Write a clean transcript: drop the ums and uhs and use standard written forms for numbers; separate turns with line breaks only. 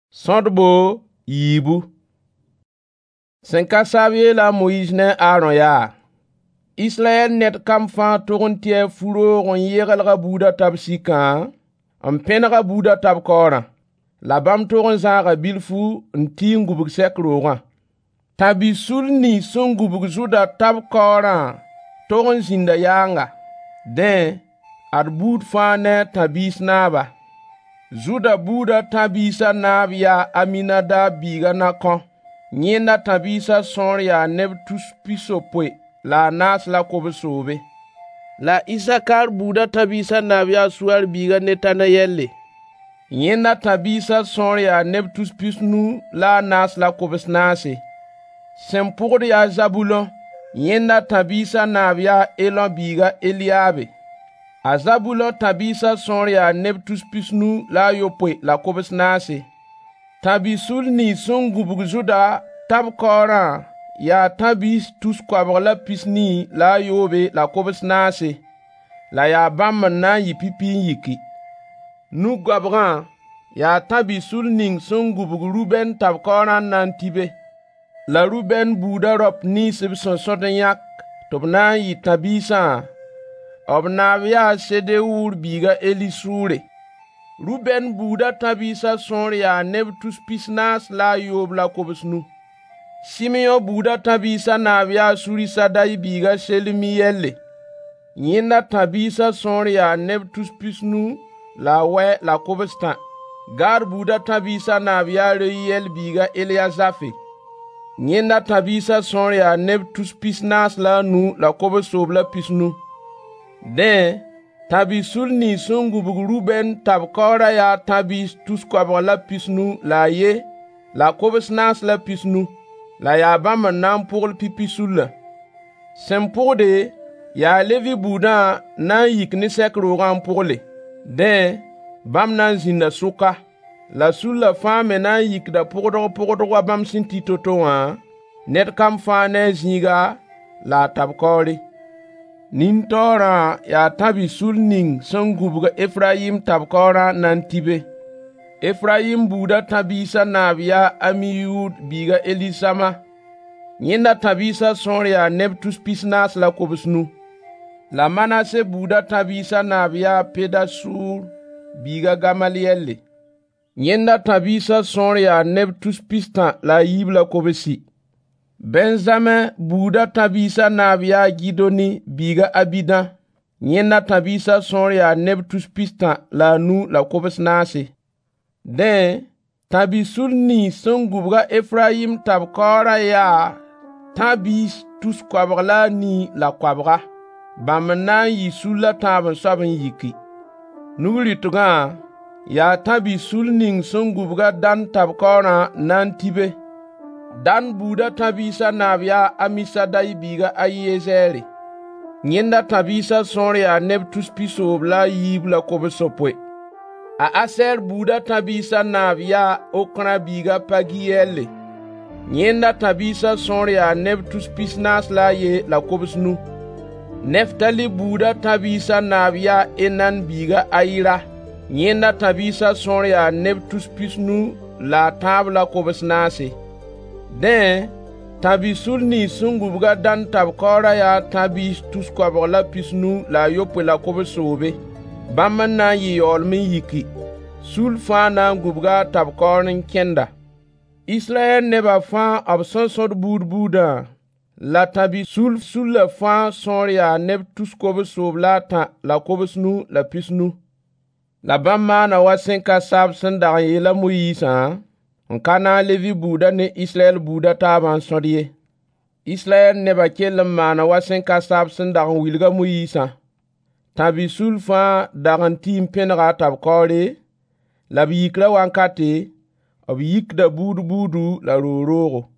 Sõdbo yiibu. Sẽn ka sab yeela Moïse ne Aaron yaa: Israel ned kam fãa tog n tɩ a fu-roog n yeglga buuda tab sikã, n pẽnega buuda tab kaoorã, la bãmb tog n zãaga bilfu n tɩ n gubg sɛk roogã. Tãb-bi-sul nins sẽn gubg Zuda tab kaoorã tog n zĩnda yaanga. Dẽ, ad buud fãa ne tãb-biis naaba. Zuda buuda tãb-biisã naab yaa Aminadab biiga Nakõ. Yẽnda tãb-biisã sõor yaa neb tus pisopoe la a naas la kob-soobe. La Isakar buuda tãb-biisã naab yaa Suar biiga Netanayɛlle. Yẽnda tãb-biisã sõor yaa neb tus pisnu la a naas la kobs-naase. Sẽn pʋgd yaa Zabulon. Yẽnda tãb-biisã naab yaa Elon biiga Eliabe. A Zabulon tãb-biisã sõor yaa neb tus pisnu la a yopoe la kobs-naase. Tãb-bi-sul nins sẽn gubg Zuda tab kaoorã yaa tãb-biis tus koabg la pisni la a yoobe la kobs-naase, la yaa bãmb n na n yɩ pipi n yiki. Nu-goabgã yaa tãb-bi-sul ning sẽn gubg Ruben tab kaoorã n na n tibe. La Ruben buuda raop nins b sẽn sõd n yãk tɩ b na n yɩ tãb-biisã, b naab yaa Sedeur biiga Elisure. Ruben buuda tãb-biisã sõor yaa neb tus pis-naas la a yoob la kobs-nu. Simeon buuda tãb-biisã naab yaa Surisadai biiga Selmiyɛlle. Yẽnda tãb-biisã sõor yaa neb tus pisnu la a wɛ la kobs-tã. Gad buuda tãb-biisã naab yaa Reuel biiga Eliazafe. Yẽnda tãb-biisã sõor yaa neb tus pis-naas la a nu la kobs-soob la pisnu. Dẽ, tãb-bi-sul nins sẽn gubg Ruben tab kaoorã yaa tãb-biis tus koabg la pisnu la a ye, la kobs-naas la pisnu, la yaa bãmb n na n pʋgl pipi-sullã. Sẽn pʋgde, yaa Levi buudã na n yik ne sɛk roogã n pʋgle. Dẽ, bãmb na n zĩnda sʋka, la sullã fãa me na n yikda pʋgdg wa bãmb sẽn tɩ to-to wã, ned kam fãa ne a zĩiga la a tab kaoore. Nin-taoorã yaa tãb-bi-sul ning sẽn gubg Efrayim tab kaoorã na n tibe. Efrayim buuda tãb-biisã naab yaa Amiyud biiga Elisama. Yẽnda tãb-biisã sõor yaa neb tus pis-naas la kobs-nu. La Manase buuda tãb-biisã naab yaa Pedasur biiga Gamaliyɛlle. Yẽnda tãb-biisã sõor yaa neb tus pis-tã la a yiib la kobsi. Benjamin buuda tãb-biisã naab yaa Gidoni biiga Abidan. Yẽnda tãb-biisã sõor yaa neb tus pis-tã la a nu la kobs-naase. Dẽ, tãb-bi-sul nins sẽn gubga Efrayim tab kaoorã yaa tãb-biis tus koabg la a nii la koabga. Bãmb n na n yɩ sullã tãab n soab n yiki. Nug-rɩtgã yaa tãb-bi-sul ning sẽn gubga Dan tab kaoorã na n tibe. Dan buuda tãb-biisã naab yaa Amisadai biiga Ayezɛɛre. Yẽnda tãb-biisã sõor yaa neb tus pisoob la a yiib la kobs-sopoe. A Aser buuda tãb-biisã naab yaa Okra biiga Pagiyɛlle. Yẽnda tãb-biisã sõor yaa neb tus pis-naas la a ye la kobs-nu. Neftali buuda tãb-biisã naab yaa Enan biiga Ayira. Yẽnda tãb-biisã sõor yaa neb tus pisnu la a tãab la kobs-naase. Dẽ, tãb-bi-sul nins sẽn gubga Dan tab kaoorã yaa tãb-biis tus koabg la pisnu la a yopoe la kobs-soobe. Bãmb n na n yɩ yaoolem n yiki. Sul fãa na n gubga tab kaoor n kẽnda. Israyɛl nebã fãa b sẽn sõd buudã, la tãb-bi-sul sullã fãa sõor yaa neb tus kobs-soob la a tã la kobs-nu la pisnu. La bãmb maana wa sẽn ka sab sẽn dag n yeela Moyiisã, n ka na n Levi buuda ne Israyɛl buuda taabã n sõd ye. Israyɛl nebã kell n maana wa sẽn ka sab sẽn dag n wilga Moyiisã. Tãb-bi-sul fãa dag n tɩ n pẽnega tab kaoore, la b yikra wãnkate, b yikda buudu la roog-roogo.